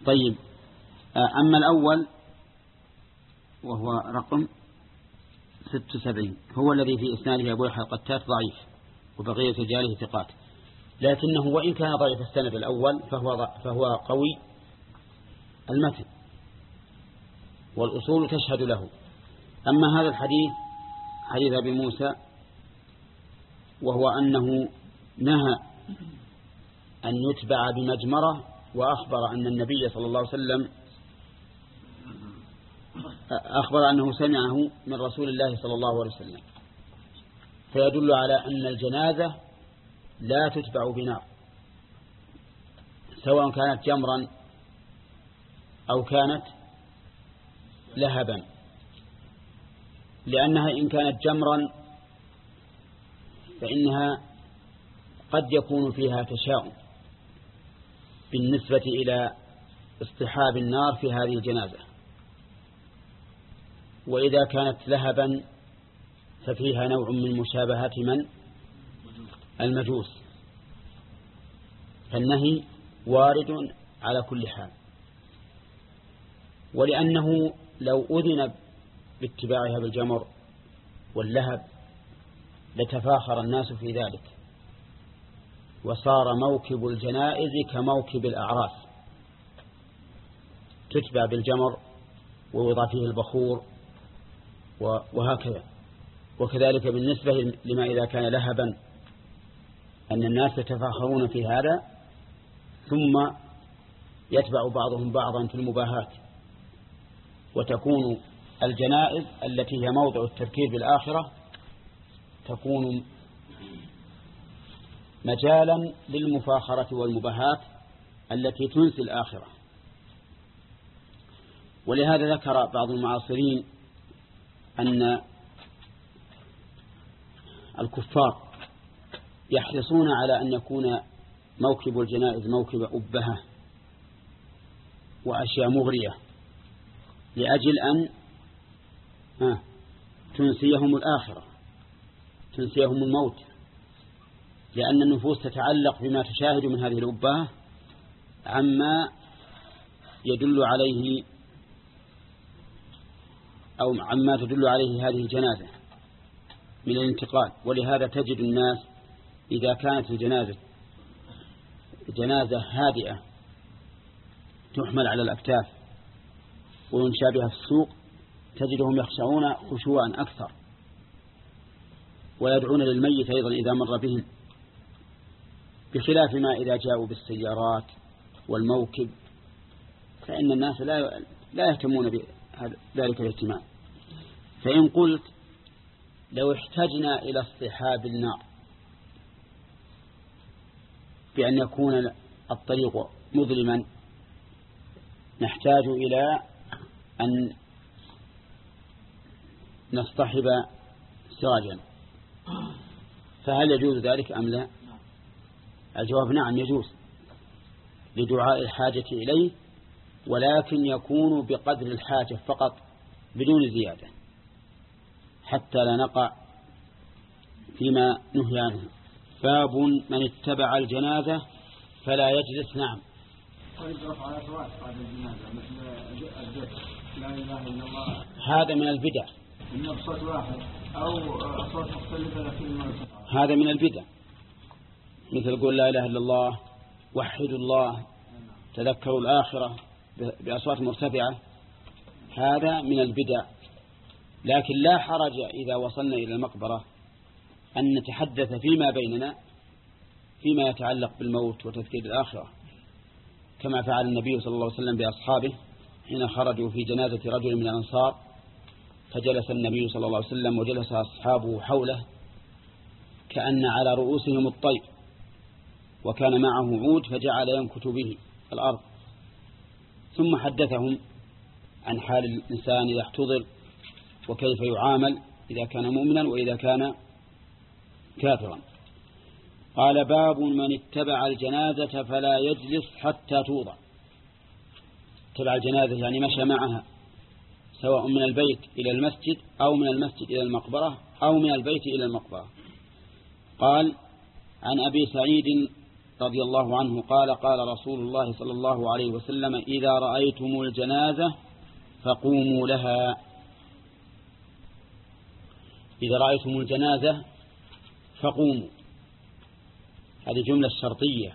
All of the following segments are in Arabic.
طيب، أما الأول وهو رقم 76 هو الذي في إسناده أبو يحيى القتات ضعيف وبقية رجاله ثقات، لكنه وإن كان ضعيف السند الأول فهو قوي المتن والأصول تشهد له. أما هذا الحديث حديث أبي موسى وهو أنه نهى أن يتبع بمجمرة، وأخبر أن النبي صلى الله عليه وسلم أخبر أنه سمعه من رسول الله صلى الله عليه وسلم، فيدل على أن الجنازة لا تتبع بنار سواء كانت جمرا أو كانت لهبا، لأنها إن كانت جمرا فإنها قد يكون فيها تشاؤم بالنسبة إلى اصطحاب النار في هذه الجنازة، وإذا كانت لهبا ففيها نوع من مشابهة من المجوس، فالنهي وارد على كل حال. ولأنه لو أذن باتباعها بالجمر واللهب لتفاخر الناس في ذلك، وصار موكب الجنائز كموكب الأعراس، تتبع بالجمر ووضع فيه البخور وهكذا. وكذلك بالنسبة لما إذا كان لهبا أن الناس يتفاخرون في هذا ثم يتبع بعضهم بعضا في المباهات، وتكون الجنائز التي هي موضع التفكير بالآخرة تكون مجالا للمفاخرة والمباهات التي تنسي الآخرة. ولهذا ذكر بعض المعاصرين أن الكفار يحرصون على أن يكون موكب الجنائز موكب أبهة وأشياء مغرية لأجل أن تنسيهم الآخرة، تنسيهم الموت، لأن النفوس تتعلق بما تشاهد من هذه الأبهة عما يدل عليه أو عما تدل عليه هذه الجنازة من الانتقال. ولهذا تجد الناس إذا كانت الجنازة جنازة هادئة تحمل على الأكتاف وينشى بها في السوق تجدهم يخشعون خشوعا أكثر، ويدعون للميت أيضا إذا مر بهم، بخلاف ما إذا جاءوا بالسيارات والموكب فإن الناس لا يهتمون بذلك الاهتمام. فإن قلت لو احتجنا إلى اصطحاب النار بأن يكون الطريق مظلما نحتاج إلى أن نصطحب سراجا، فهل يجوز ذلك أم لا؟ الجواب نعم يجوز لدعاء الحاجة إليه، ولكن يكون بقدر الحاجة فقط بدون زيادة حتى لا نقع فيما نهي عنه. باب من اتبع الجنازة فلا يجلس. نعم. هذا من البدع، هذا من البدع، مثل قول لا إله إلا الله، وحدوا الله، تذكروا الآخرة بأصوات مرتفعة، هذا من البدع. لكن لا حرج إذا وصلنا إلى المقبرة أن نتحدث فيما بيننا فيما يتعلق بالموت وتذكير الآخرة، كما فعل النبي صلى الله عليه وسلم بأصحابه حين خرجوا في جنازة رجل من الأنصار، فجلس النبي صلى الله عليه وسلم وجلس أصحابه حوله كأن على رؤوسهم الطير، وكان معه عود فجعل ينكت به الأرض، ثم حدثهم عن حال الإنسان إذا احتضر وكيف يعامل إذا كان مؤمنا وإذا كان كافرا. قال باب من اتبع الجنازة فلا يجلس حتى توضع. اتبع الجنازة يعني مشى معها سواء من البيت إلى المسجد أو من المسجد إلى المقبرة أو من البيت إلى المقبرة. قال عن أبي سعيد رضي الله عنه قال قال رسول الله صلى الله عليه وسلم إذا رأيتم الجنازة فقوموا لها. إذا رأيتم الجنازة فقوموا، هذه جملة شرطية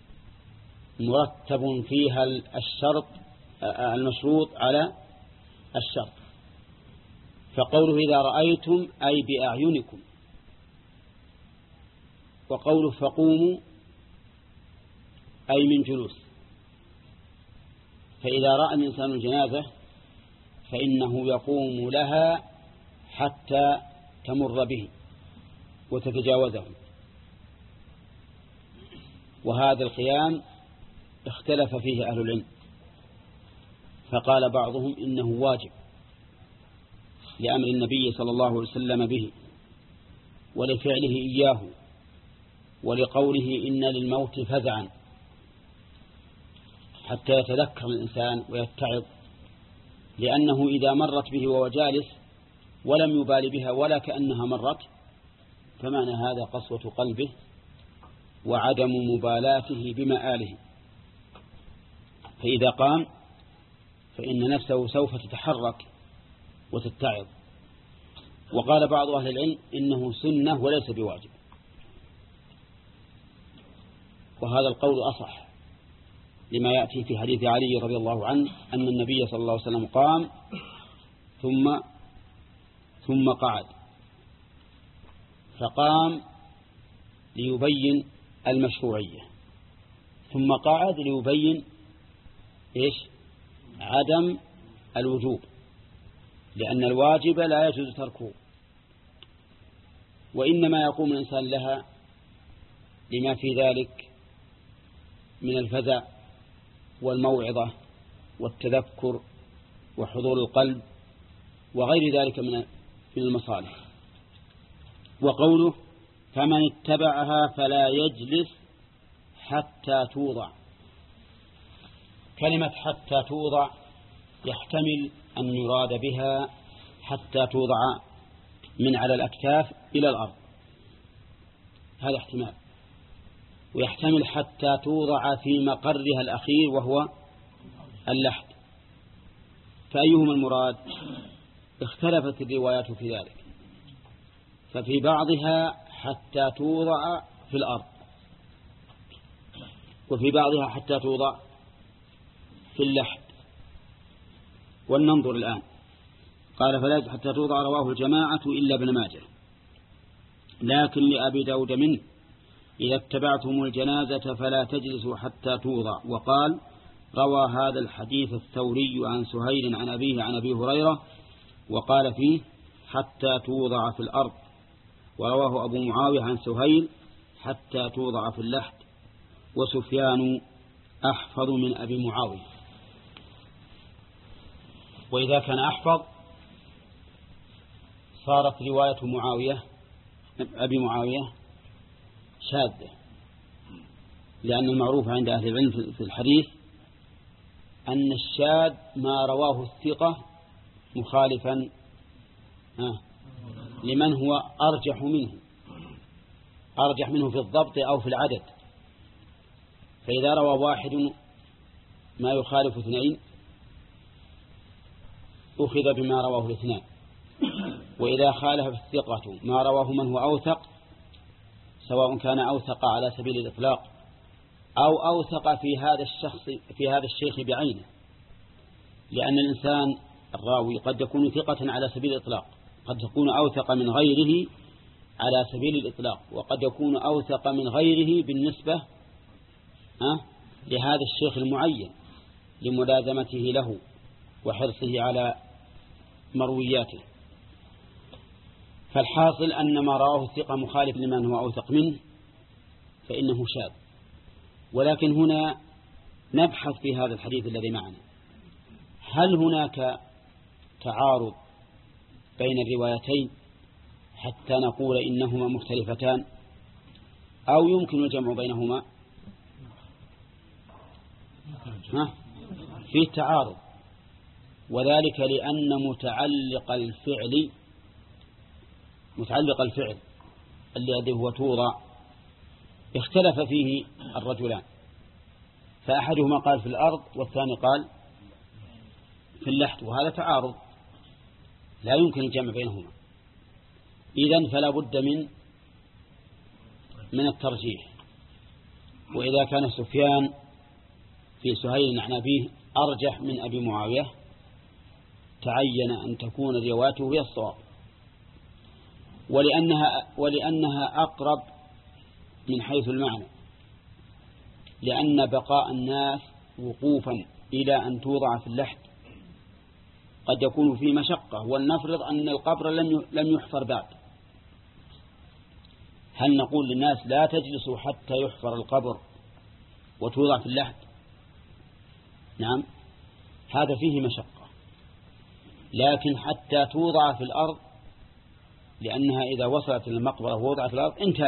مرتب فيها الشرط المشروط على الشرط. فقوله إذا رأيتم أي بأعينكم، وقوله فقوموا أي من جلوس. فإذا رأى الإنسان الجنازة فإنه يقوم لها حتى تمر به وتتجاوزه. وهذا القيام اختلف فيه أهل العلم، فقال بعضهم إنه واجب لأمر النبي صلى الله عليه وسلم به ولفعله إياه ولقوله إن للموت فزعا، حتى يتذكر الإنسان ويتعظ، لأنه إذا مرت به وهو جالس ولم يبال بها ولا كأنها مرت فمعنى هذا قسوة قلبه وعدم مبالاته بمآله. فإذا قام فإن نفسه سوف تتحرك وتتعظ. وقال بعض أهل العلم إنه سنة وليس بواجب، وهذا القول أصح لما يأتي في حديث علي رضي الله عنه أن النبي صلى الله عليه وسلم قام ثم قعد، فقام ليبين المشروعية ثم قعد ليبين عدم الوجوب، لأن الواجب لا يجوز تركه، وإنما يقوم الإنسان لها لما في ذلك من الفزع والموعظة والتذكر وحضور القلب وغير ذلك من المصالح. وقوله فمن اتبعها فلا يجلس حتى توضع، كلمة حتى توضع يحتمل أن يراد بها حتى توضع من على الأكتاف إلى الأرض، هذا احتمال، ويحتمل حتى توضع في مقرها الأخير وهو اللحد. فأيهما المراد؟ اختلفت الروايات في ذلك، ففي بعضها حتى توضع في الأرض، وفي بعضها حتى توضع في اللحد. ولننظر الآن. قال فلا حتى توضع رواه الجماعة إلا ابن ماجه، لكن لأبي داود منه إذا اتبعتم الجنازة فلا تجلسوا حتى توضع. وقال روى هذا الحديث الثوري عن سهيل عن أبيه عن أبي هريرة وقال فيه حتى توضع في الأرض. ورواه أبو معاوية عن سهيل حتى توضع في اللحد، وسفيان أحفظ من أبي معاوية. وإذا كان أحفظ صارت رواية أبي معاوية شاذة، لأن المعروف عند أهل العلم في الحديث أن الشاذ ما رواه الثقة مخالفا لمن هو أرجح منه في الضبط أو في العدد. فإذا روى واحد ما يخالف اثنين أخذ بما رواه الاثنان، وإذا خالف الثقة ما رواه من هو أوثق، سواء كان أوثق على سبيل الإطلاق أو أوثق في هذا الشيخ بعينه، لأن الإنسان الراوي قد يكون ثقة على سبيل الإطلاق، قد يكون أوثق من غيره على سبيل الإطلاق، وقد يكون أوثق من غيره بالنسبة لهذا الشيخ المعين لملازمته له وحرصه على مروياته. فالحاصل أن ما رواه الثقة مخالف لمن هو أوثق منه فإنه شاذ. ولكن هنا نبحث في هذا الحديث الذي معنا، هل هناك تعارض بين الروايتين حتى نقول إنهما مختلفتان، أو يمكن الجمع بينهما؟ في تعارض، وذلك لأن متعلق الفعل الذي هو توضع اختلف فيه الرجلان، فأحدهما قال في الأرض والثاني قال في اللحد، وهذا تعارض لا يمكن الجمع بينهما. إذن فلا بد من الترجيح. وإذا كان سفيان في سهيل عن أبيه أرجح من أبي معاوية تعين أن تكون روايته هي الصواب، ولأنها أقرب من حيث المعنى، لأن بقاء الناس وقوفا إلى أن توضع في اللحد قد يكون فيه مشقة، ولنفرض أن القبر لم يحفر بعد، هل نقول للناس لا تجلسوا حتى يحفر القبر وتوضع في اللحد؟ نعم، هذا فيه مشقة، لكن حتى توضع في الأرض، لأنها إذا وصلت إلى المقبرة ووضعت في الأرض انتهى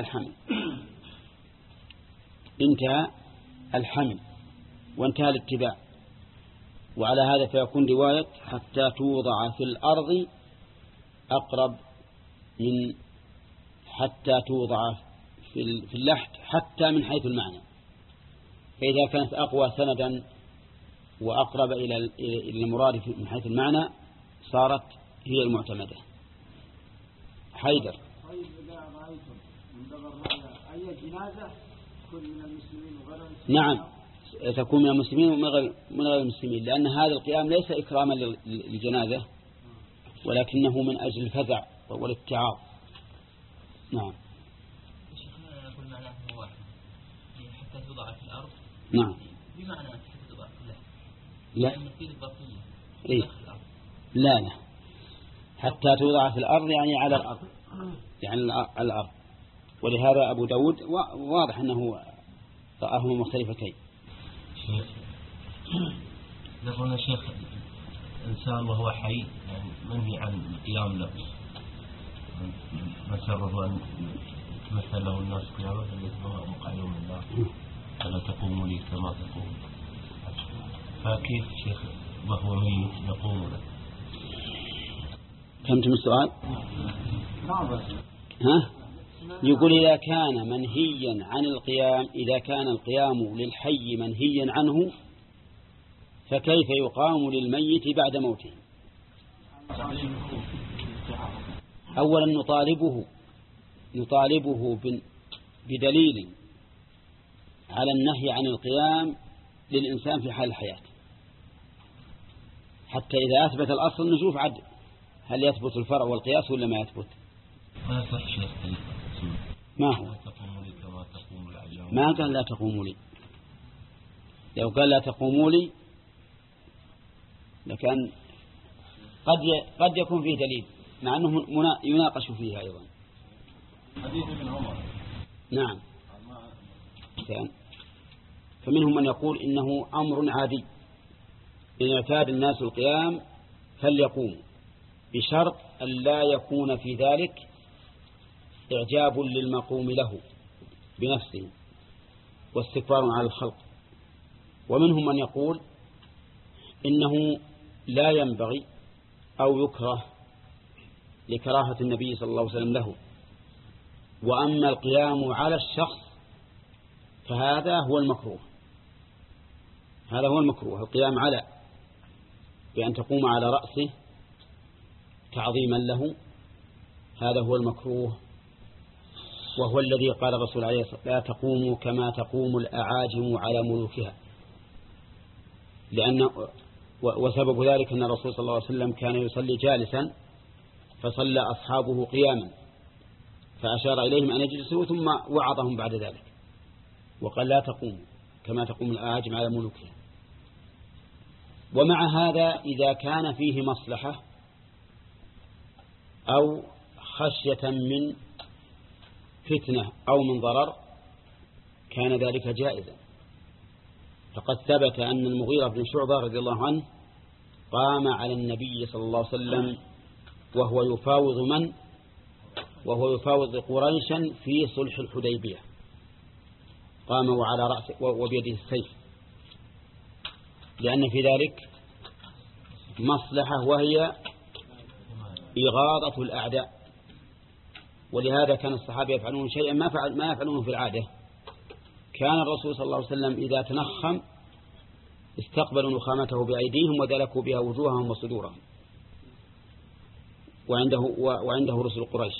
الحمل وانتهى الاتباع. وعلى هذا فيكون رواية حتى توضع في الأرض أقرب من حتى توضع في اللحد، حتى من حيث المعنى. فإذا كانت أقوى سندا وأقرب إلى المراد من حيث المعنى صارت هي المعتمدة. حيدر. طيب إذا رأيتم من دبر أي جنازة تكون من المسلمين وغير المسلمين؟ نعم، تكون من المسلمين ومن غير المسلمين، لأن هذا القيام ليس إكراما للجنازة ولكنه من أجل الفزع والاتعاظ. نعم. شيخنا نقول معناه واحد حتى توضع في الأرض. نعم. بمعنى حتى توضع في اللحد. لا. إيه؟ لا حتى توضع في الأرض يعني على الأرض، يعني على الأرض. ولهذا أبو داود واضح أنه رآهما مختلفتين. شيخ نقول شيخ إنسان وهو حي يعني منهي عن القيام له، مسره أن تمثل له الناس قيامه فليسمه مقعدون من الله فلا تقوموا لي كما تقوم. فكيف شيخ وهو ميت يقوم له؟ فهمتم السؤال؟ ها؟ يقول إذا كان منهيا عن القيام، إذا كان القيام للحي منهيا عنه فكيف يقام للميت بعد موته؟ أولا نطالبه بدليل على النهي عن القيام للإنسان في حال الحياة، حتى إذا أثبت الأصل نشوف عد هل يثبت الفرع والقياس ولا ما يثبت. ما صح شيخ ما هو؟ ما قال لا تقوموا لي. لو قال لا تقوموا لي لكان قد يكون فيه دليل، مع أنه يناقش فيها أيضا. حديث ابن عمر. نعم. فمنهم من يقول إنه أمر عادي، إن اعتاد الناس القيام فليقوموا، بشرط أن لا يكون في ذلك إعجاب للمقوم له بنفسه واستكبار على الخلق. ومنهم من يقول إنه لا ينبغي أو يكره لكراهة النبي صلى الله عليه وسلم له، وأما القيام على الشخص فهذا هو المكروه. هذا هو المكروه، القيام على بأن تقوم على رأسه تعظيما له، هذا هو المكروه، وهو الذي قال الرسول عليه الصلاة والسلام لا تقوموا كما تقوم الأعاجم على ملوكها، وسبب ذلك أن الرسول صلى الله عليه وسلم كان يصلي جالسا فصلى أصحابه قياما فأشار إليهم أن يجلسوا ثم وعظهم بعد ذلك وقال لا تقوموا كما تقوم الأعاجم على ملوكها. ومع هذا إذا كان فيه مصلحة أو خشية من فتنة أو من ضرر كان ذلك جائزا. فقد ثبت أن المغيرة بن شعبة رضي الله عنه قام على النبي صلى الله عليه وسلم وهو يفاوض قريشا في صلح الحديبية، قام وعلى رأسه وبيده السيف، لأن في ذلك مصلحة وهي إغاظة الأعداء. ولهذا كان الصحابة يفعلون شيئا ما يفعلونه في العادة، كان الرسول صلى الله عليه وسلم إذا تنخم استقبلوا نخامته بأيديهم ودلكوا بها وجوههم وصدورهم، وعنده رسل قريش.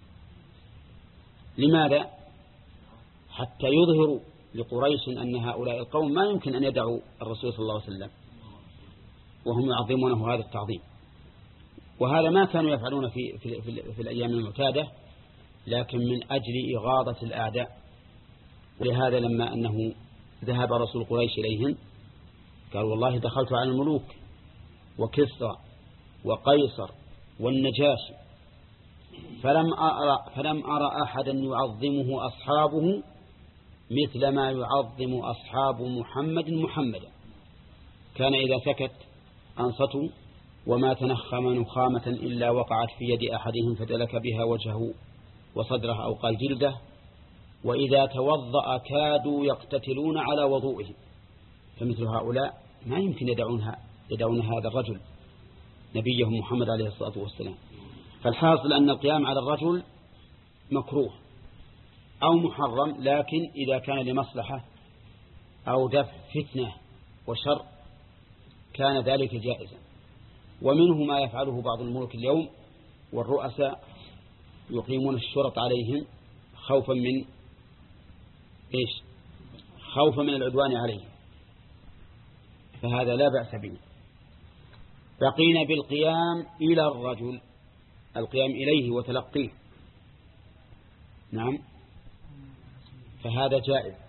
لماذا؟ حتى يظهروا لقريش أن هؤلاء القوم ما يمكن أن يدعوا الرسول صلى الله عليه وسلم، وهم يعظمونه هذا التعظيم. وهذا ما كانوا يفعلون في الأيام المعتادة، لكن من أجل إغاظة الأعداء. ولهذا لما أنه ذهب رسول قريش إليهم قال والله دخلت على الملوك وكسرى وقيصر والنجاشي فلم أرى أحدا يعظمه أصحابه مثل ما يعظم أصحاب محمدا. كان إذا سكت أنصتوا، وما تنخم نخامة إلا وقعت في يد أحدهم فدلك بها وجهه وصدره أو قال جلده، وإذا توضأ كادوا يقتتلون على وضوئه. فمثل هؤلاء ما يمكن يدعون هذا الرجل نبيهم محمد عليه الصلاة والسلام. فالحاصل أن القيام على الرجل مكروه أو محرم، لكن إذا كان لمصلحة أو دفع فتنة وشر كان ذلك جائزا. ومنه ما يفعله بعض الملوك اليوم والرؤساء، يقيمون الشرط عليهم خوفا من خوفا من العدوان عليهم، فهذا لا بأس به. بقينا بالقيام إلى الرجل، القيام إليه وتلقيه، نعم، فهذا جائز.